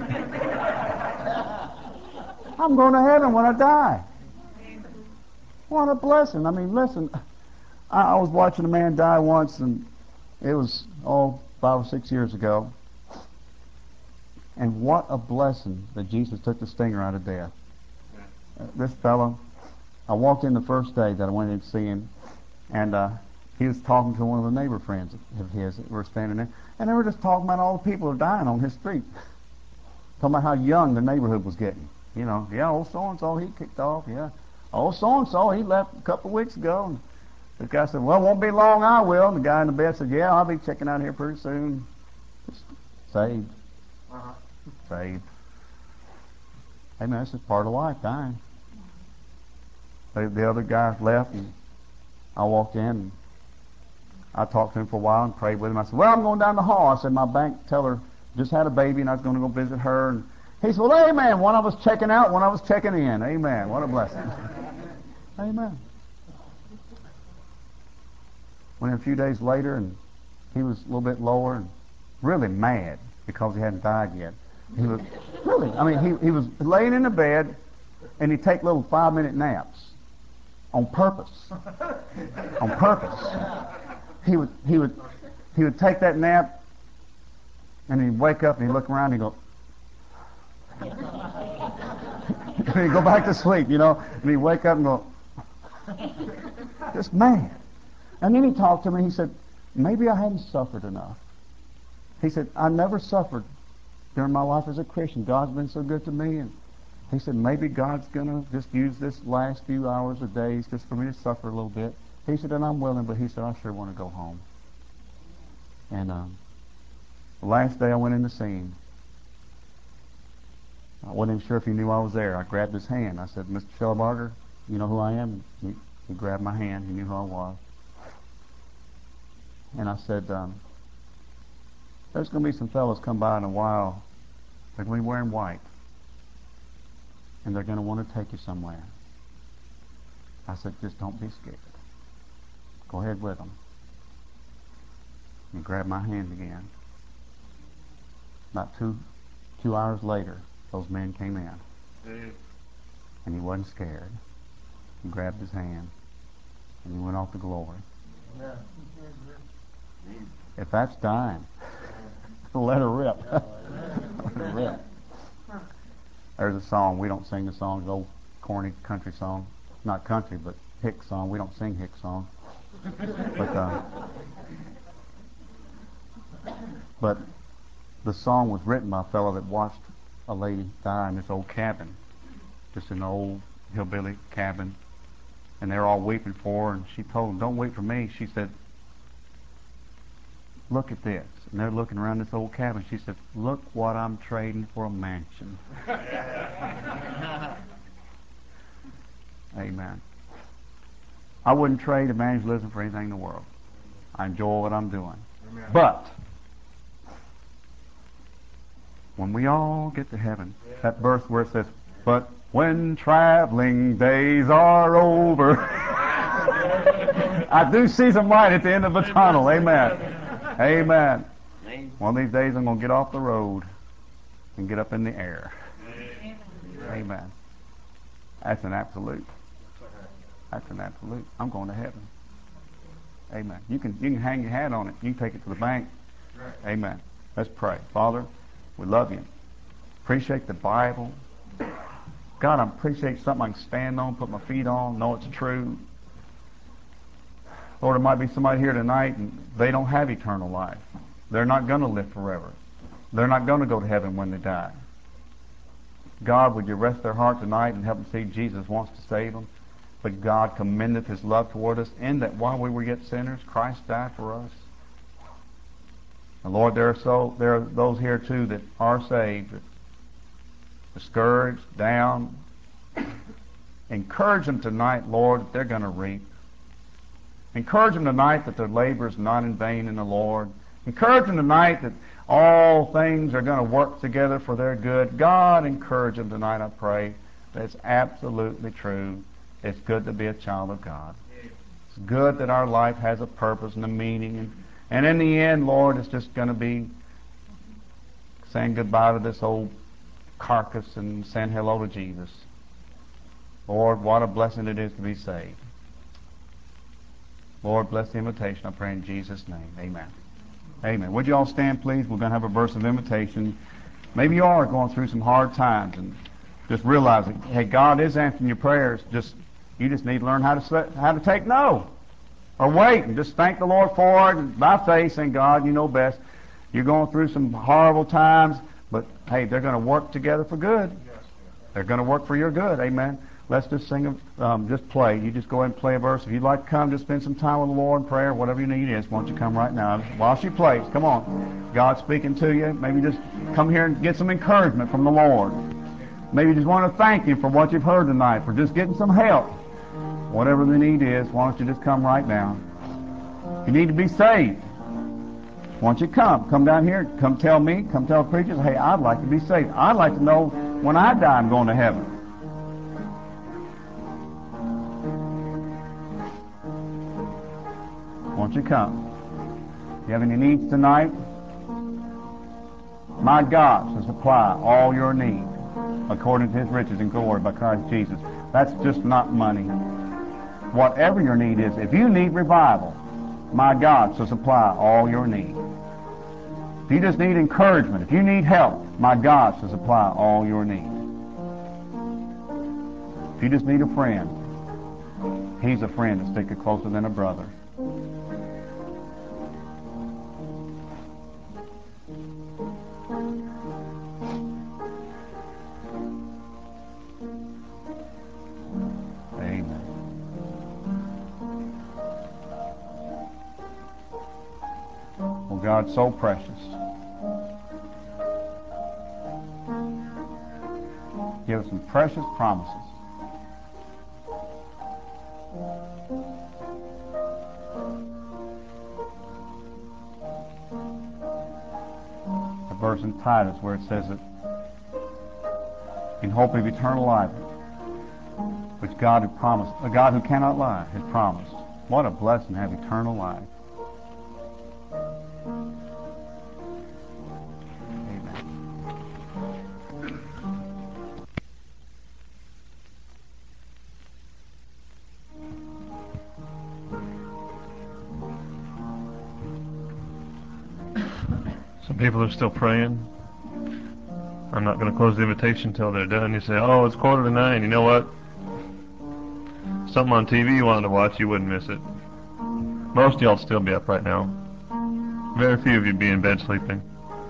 I'm going to heaven when I die. What a blessing. I mean, listen, I, I was watching a man die once, and it was, oh, five or six years ago. And what a blessing that Jesus took the stinger out of death. Uh, this fellow, I walked in the first day that I went in to see him, and uh, he was talking to one of the neighbor friends of his that were standing there, and they were just talking about all the people who were dying on his street. Talking about how young the neighborhood was getting. You know, yeah, old so-and-so, he kicked off, yeah. Old so-and-so, he left a couple of weeks ago. And the guy said, well, it won't be long, I will. And the guy in the bed said, yeah, I'll be checking out here pretty soon. Just saved. Uh-huh. Saved. Hey, man, this is part of life, dying. The, the other guy left, and I walked in, and I talked to him for a while and prayed with him. I said, well, I'm going down the hall. I said, my bank teller just had a baby, and I was going to go visit her. And he said, well, amen. One of us checking out, one of us checking in. Amen. What a blessing. Amen. Went in a few days later, and he was a little bit lower and really mad because he hadn't died yet. He was really, I mean, he, he was laying in the bed, and he'd take little five-minute naps on purpose. On purpose. He would, he would, he would take that nap, and he'd wake up, and he'd look around, and he'd go, and he'd go back to sleep, you know, and he'd wake up and go, just mad. And then he talked to me, he said, maybe I hadn't suffered enough. He said, I never suffered during my life as a Christian. God's been so good to me. And he said, maybe God's going to just use this last few hours or days just for me to suffer a little bit. He said, and I'm willing, but he said, I sure want to go home. And um, the last day I went in to see him, I wasn't even sure if he knew I was there. I grabbed his hand. I said, Mister Schellebarger, you know who I am? He, he grabbed my hand. He knew who I was. And I said, um, there's going to be some fellows come by in a while. They're going to be wearing white. And they're going to want to take you somewhere. I said, just don't be scared. Go ahead with them. He grabbed my hand again. About two, two hours later, those men came in. Amen. And he wasn't scared. He grabbed his hand, and he went off to glory. If that's dying, let her rip. Let her rip. There's a song. We don't sing the song, the old corny country song. Not country, but hick song. We don't sing hick song. But uh, but the song was written by a fellow that watched a lady die in this old cabin, just an old hillbilly cabin, and they're all weeping for her. And she told them, "Don't weep for me." She said, "Look at this." And they're looking around this old cabin. She said, "Look what I'm trading for a mansion." Amen. I wouldn't trade evangelism for anything in the world. I enjoy what I'm doing. Amen. But when we all get to heaven, that verse where it says, "But when traveling days are over," I do see some light at the end of the tunnel. Amen. Amen. One of these days I'm going to get off the road and get up in the air. Amen. That's an absolute. That's an absolute. I'm going to heaven. Amen. You can you can hang your hat on it. You can take it to the bank. Amen. Let's pray. Father, we love you. Appreciate the Bible. God, I appreciate something I can stand on, put my feet on, know it's true. Lord, there might be somebody here tonight and they don't have eternal life. They're not going to live forever. They're not going to go to heaven when they die. God, would you rest their heart tonight and help them see Jesus wants to save them? But God commendeth His love toward us in that while we were yet sinners, Christ died for us. And Lord, there are so there are those here too that are saved, that discouraged, down. Encourage them tonight, Lord, that they're going to reap. Encourage them tonight that their labor is not in vain in the Lord. Encourage them tonight that all things are going to work together for their good. God, encourage them tonight, I pray. That's absolutely true. It's good to be a child of God. It's good that our life has a purpose and a meaning. And, and in the end, Lord, it's just going to be saying goodbye to this old carcass and saying hello to Jesus. Lord, what a blessing it is to be saved. Lord, bless the invitation, I pray in Jesus' name. Amen. Amen. Would you all stand, please? We're going to have a verse of invitation. Maybe you are going through some hard times and just realizing, hey, God is answering your prayers. Just you just need to learn how to say, how to take no, or wait and just thank the Lord for it and by faith, saying, God, you know best. You're going through some horrible times, but hey, they're going to work together for good. They're going to work for your good. Amen. Let's just sing, a, um, just play. You just go ahead and play a verse. If you'd like to come, just spend some time with the Lord in prayer, whatever your need is. Why don't you come right now? While she plays, come on. God's speaking to you. Maybe just come here and get some encouragement from the Lord. Maybe you just want to thank Him for what you've heard tonight, for just getting some help. Whatever the need is, why don't you just come right now? If you need to be saved, why don't you come? Come down here. Come tell me. Come tell the preachers, hey, I'd like to be saved. I'd like to know when I die I'm going to heaven. Won't you come? If you have any needs tonight, my God shall supply all your needs according to His riches and glory by Christ Jesus. That's just not money. Whatever your need is, if you need revival, my God shall supply all your needs. If you just need encouragement, if you need help, my God shall supply all your needs. If you just need a friend, He's a friend that's sticketh closer than a brother. God, so precious. Give us some precious promises. A verse in Titus where it says that in hope of eternal life, which God who promised, a God who cannot lie, has promised. What a blessing to have eternal life. Amen. People are still praying. I'm not going to close the invitation until they're done. You say, oh, it's quarter to nine. You know what? Something on T V you wanted to watch, you wouldn't miss it. Most of y'all would still be up right now. Very few of you be in bed sleeping.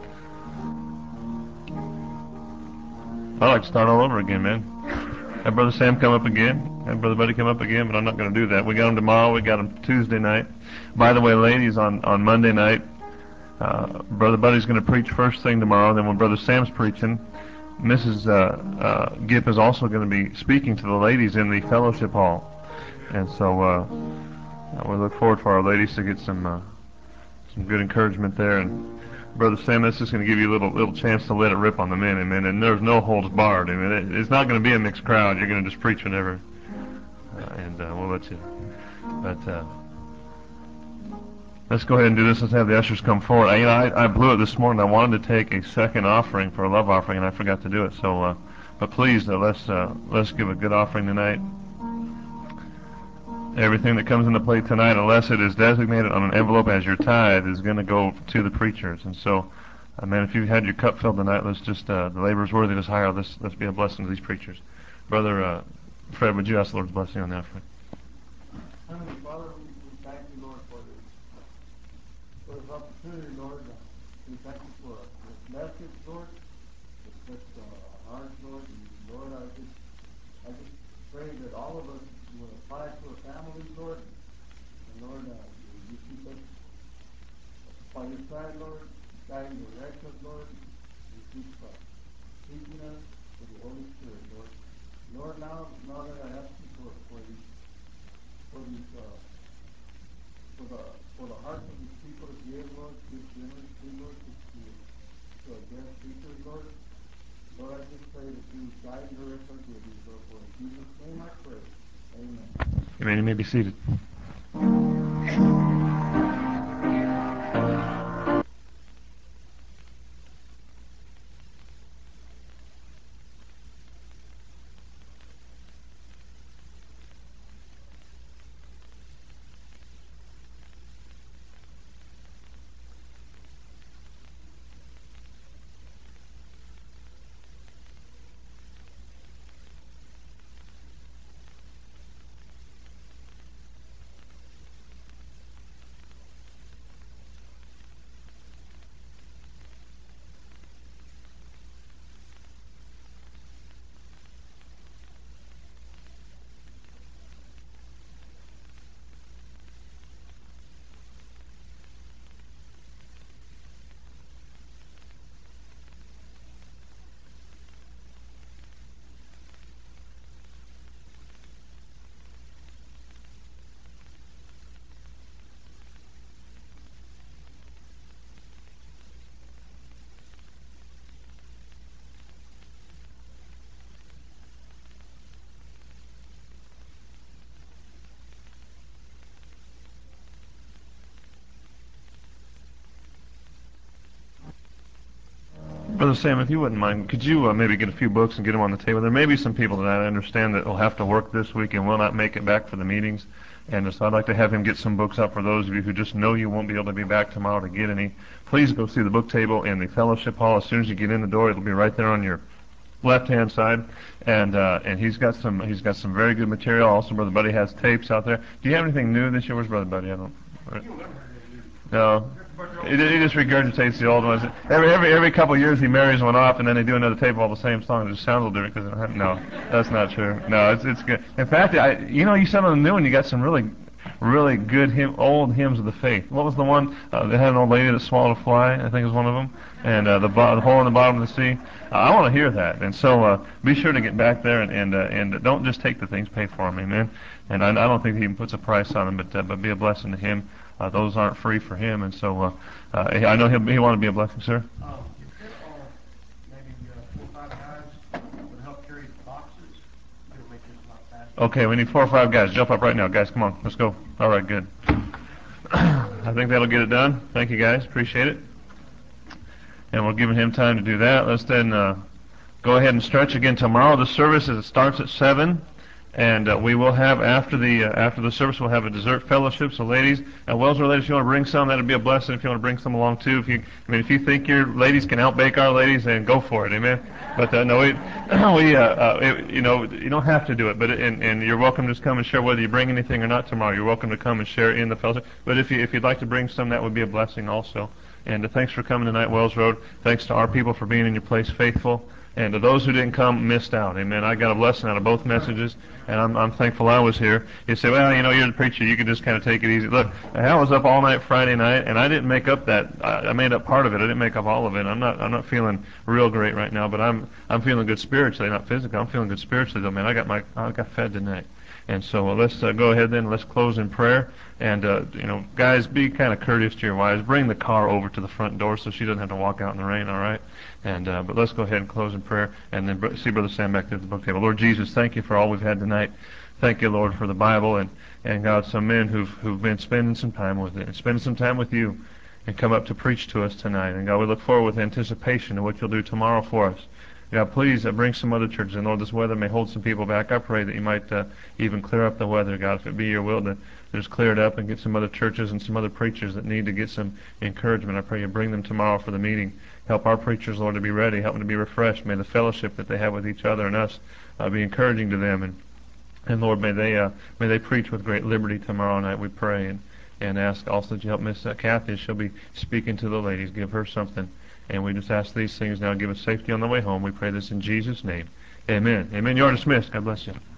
I'd like to start all over again, man. Have Brother Sam come up again. Have Brother Buddy come up again, but I'm not going to do that. We got him tomorrow. We got him Tuesday night. By the way, ladies, on, on Monday night, uh, Brother Buddy's going to preach first thing tomorrow. Then when Brother Sam's preaching, Missus Uh, uh, Gipp is also going to be speaking to the ladies in the fellowship hall. And so uh, we look forward for our ladies to get some uh, some good encouragement there. And Brother Sam, this is going to give you a little little chance to let it rip on the men, amen. And there's no holds barred. I mean, it, it's not going to be a mixed crowd. You're going to just preach whenever, uh, and uh, we'll let you. But uh, let's go ahead and do this. Let's have the ushers come forward. I, you know, I, I blew it this morning. I wanted to take a second offering for a love offering, and I forgot to do it. So, uh, but please, uh, let's uh, let's give a good offering tonight. Everything that comes into play tonight, unless it is designated on an envelope as your tithe, is going to go to the preachers. And so, uh, man, if you've had your cup filled tonight, let's just, uh, the labor is worthy of his hire. Let's, let's be a blessing to these preachers. Brother uh, Fred, would you ask the Lord's blessing on the offering? Heavenly Father, we, we thank you, Lord, for this, for this opportunity, Lord. We thank you for this message, Lord. It's touched on our hearts, Lord. And Lord, I just, I just pray that all of us will apply it to our families, Lord. And Lord, uh, you keep us by your side, Lord. Guide and direct us, Lord. You keep uh, teaching us with the Holy Spirit, Lord. Lord, now, now that I ask you for, for these, for these, uh, for the, for the hearts of these people to give, Lord, give generously, Lord, to, to, to our guest speakers, Lord. Lord, I just pray that you guide and direct our giving, Lord, for in Jesus' name I pray. Amen. Amen. You may be seated. Brother Sam, if you wouldn't mind, could you uh, maybe get a few books and get them on the table? There may be some people that I understand that will have to work this week and will not make it back for the meetings. And so I'd like to have him get some books up for those of you who just know you won't be able to be back tomorrow to get any. Please go see the book table in the fellowship hall. As soon as you get in the door, it'll be right there on your left-hand side. And uh, and he's got some he's got some very good material. Also, Brother Buddy has tapes out there. Do you have anything new this year? Where's Brother Buddy? I don't. No. He, he just regurgitates the old ones. Every every every couple of years he marries one off, and then they do another tape of all the same songs. It just sounds a little different. Cause no, that's not true. No, it's it's good. In fact, I you know you sent on the new one. You got some really really good hymn, old hymns of the faith. What was the one uh, that had an old lady that swallowed a fly? I think was one of them. And uh, the, bo- the hole in the bottom of the sea. Uh, I want to hear that. And so uh, be sure to get back there and and uh, and don't just take the things, pay for them, amen. And I, I don't think he even puts a price on them, but uh, but be a blessing to him. Uh, those aren't free for him, and so uh, uh, I know he'll he want to be a blessing, sir. Um, if there are maybe uh, four or five guys that would help carry the boxes, it'll make this a lot faster. Okay, we need four or five guys. Jump up right now, guys. Come on, let's go. All right, good. I think that'll get it done. Thank you, guys. Appreciate it. And we're giving him time to do that. Let's then uh, go ahead and stretch again tomorrow. The service is, it starts at seven, And uh, we will have after the uh, after the service, we'll have a dessert fellowship. So, ladies, uh, Wellsboro ladies, if you want to bring some, that'd be a blessing. If you want to bring some along too, if you, I mean, if you think your ladies can outbake our ladies, then go for it, amen. But uh, no, we, we uh, uh, it, you know, you don't have to do it, but and, and you're welcome to just come and share whether you bring anything or not tomorrow. You're welcome to come and share in the fellowship. But if you if you'd like to bring some, that would be a blessing also. And uh, thanks for coming tonight, Wells Road. Thanks to our people for being in your place faithful. And to those who didn't come, missed out. Amen. I got a blessing out of both messages, and I'm, I'm thankful I was here. You say, well, you know, you're the preacher. You can just kind of take it easy. Look, I was up all night Friday night, and I didn't make up that. I, I made up part of it. I didn't make up all of it. I'm not I'm not feeling real great right now, but I'm I'm feeling good spiritually, not physically. I'm feeling good spiritually, though, man. I got my I got fed tonight. And so uh, let's uh, go ahead then. Let's close in prayer. And, uh, you know, guys, be kind of courteous to your wives. Bring the car over to the front door so she doesn't have to walk out in the rain, all right? And uh, but let's go ahead and close in prayer. And then br- see Brother Sam back there at the book table. Lord Jesus, thank you for all we've had tonight. Thank you, Lord, for the Bible. And, and God, some men who've, who've been spending some time with it and spending some time with you and come up to preach to us tonight. And, God, we look forward with anticipation to what you'll do tomorrow for us. God, please uh, bring some other churches. And Lord, this weather may hold some people back. I pray that you might uh, even clear up the weather, God, if it be your will to just clear it up and get some other churches and some other preachers that need to get some encouragement. I pray you bring them tomorrow for the meeting. Help our preachers, Lord, to be ready. Help them to be refreshed. May the fellowship that they have with each other and us uh, be encouraging to them. And, and Lord, may they uh, may they preach with great liberty tomorrow night, we pray. And, and ask also that you help Miss uh, Kathy as she'll be speaking to the ladies. Give her something. And we just ask these things now. Give us safety on the way home. We pray this in Jesus' name. Amen. Amen. You are dismissed. God bless you.